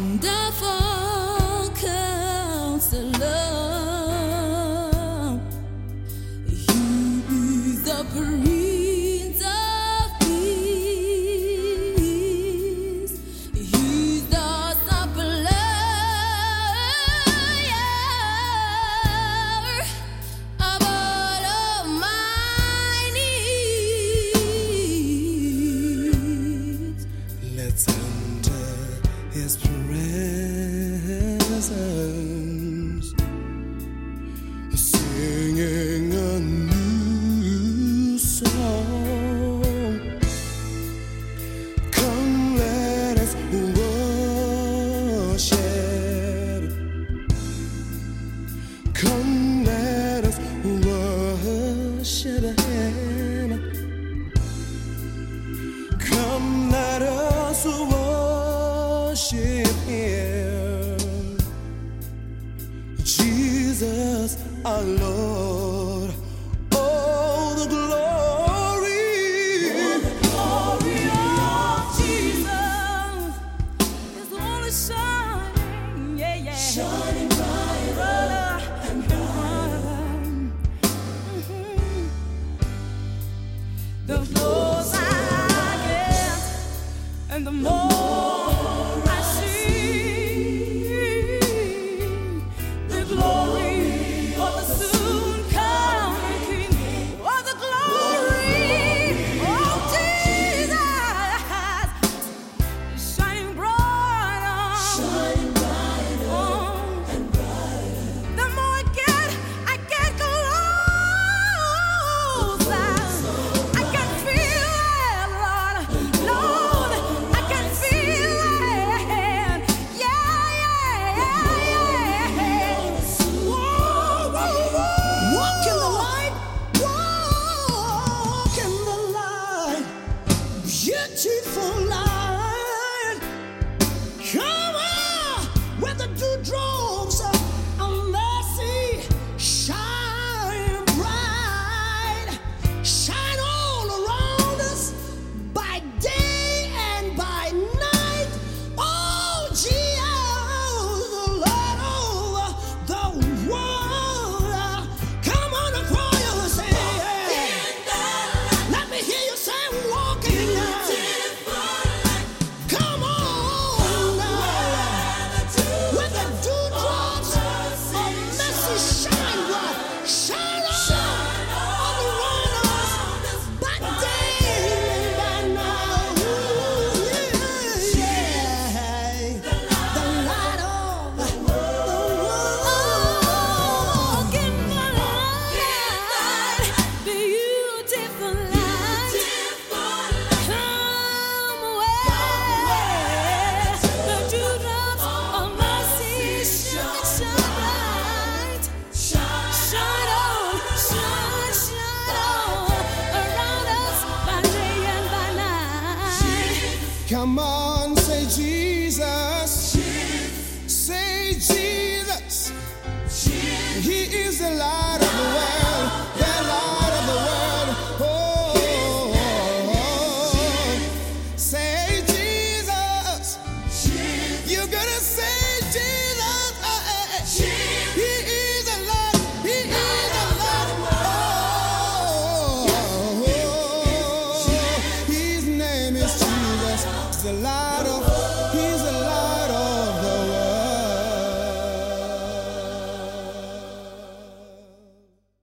Wonderful Counselor, He's the Prince of Peace. He's the supplier of all of my needs. Let's enter His presence, singing a new song. Come, let us worship. Come, let us worship Him. Come, let us worship Him. Jesus, our Lord. Oh, the glory. Glory of Jesus is only shining, yeah, yeah. Shining brighter and brighter. The closer I get, and the more I see the glory of the soon coming King. Oh, the glory of Jesus is shining brighter and brighter. The more I get closer. I can feel it, Lord, I can feel it, yeah. Whoa. Walk in the light. Walk in the light. Beautiful light. Come on, where the dewdrops of mercy shine bright. Shine all around us by day and by night. Oh, Jesus, the Lord over the world. Come on and cry and say, let me hear you say, walk in the come on now. With the dewdrops of mercy shine bright. Shine all around us by day and by night. The light of the world. Walk in the light, beautiful light. Come where the dewdrops of mercy shine bright. Shine on around us by day and by night. Come on, say Jesus. Say Jesus. He is the light of the world.